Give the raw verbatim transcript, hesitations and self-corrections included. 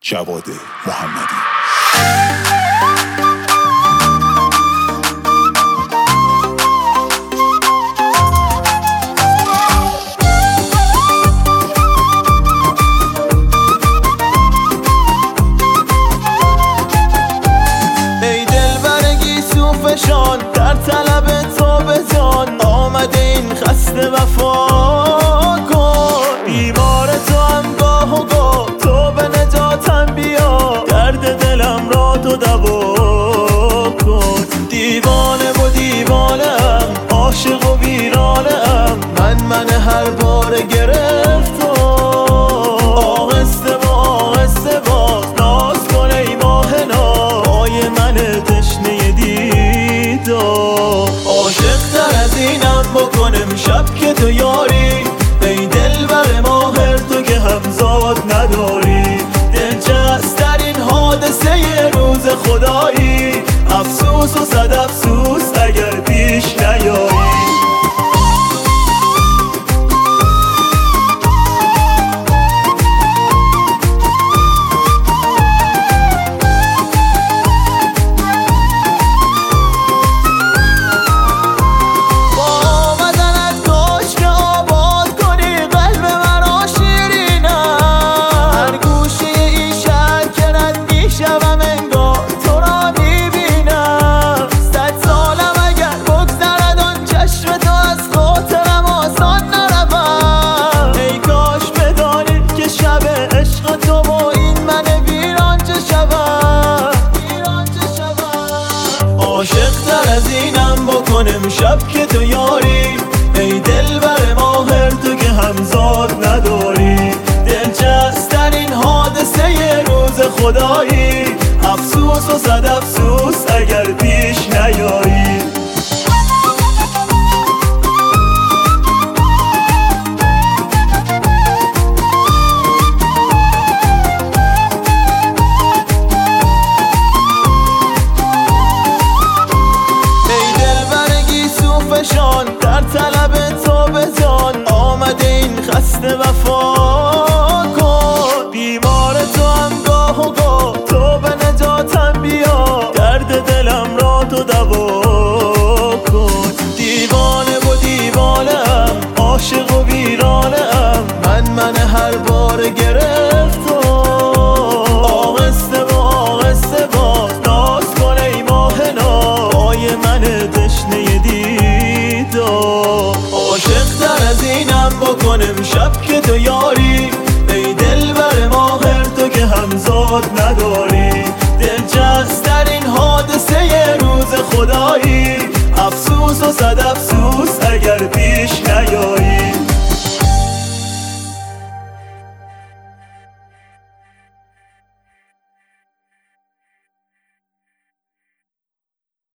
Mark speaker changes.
Speaker 1: جواد محمدی.
Speaker 2: در طلب تو به جان آمده این خسته وفا کن. بیمار تو هم گاه و گاه تو به نجاتم بیا، درد دلم را تو دوا کن. دیوانه و دیوانم، عاشق و ویرانم، من من هر بار گرفتم. آهسته و آهسته باز ناز کن ای ماه ناز، پای من تشنه دید. عاشق تر از اینم بکنم شب که تو یاری، ای دلبر ماهر تو که همزاد نداری. دلچسب در این حادثه ی روز خدایی، افسوس و صد افسوس اگر پیش نیایی. عاشق تر از اینم بکنم شب که تو یاری، ای دلبر ماهر تو که همزاد نداری. دلچسب در این حادثه ی روز خدایی، افسوس و صد افسوس اگر پیش نیایی. در طلب تو به جان آمده این خسته وفا کن. بیمار تو هم گاه و گاه تو به نجاتم بیا، درد دلم را تو دوا کن. دیوانه و دیوانم، عاشق و ویرانم، من من هر بار گرفتم. آهسته و آهسته باز ناز کن ای ماه ناز، پای من تشنه دید. عاشق تر از اینم بکنم شب که تو یاری، ای دلبر ماهر تو که همزاد نداری. دلچسب در این حادثه ی روز خدایی، افسوس و صد افسوس اگر پیش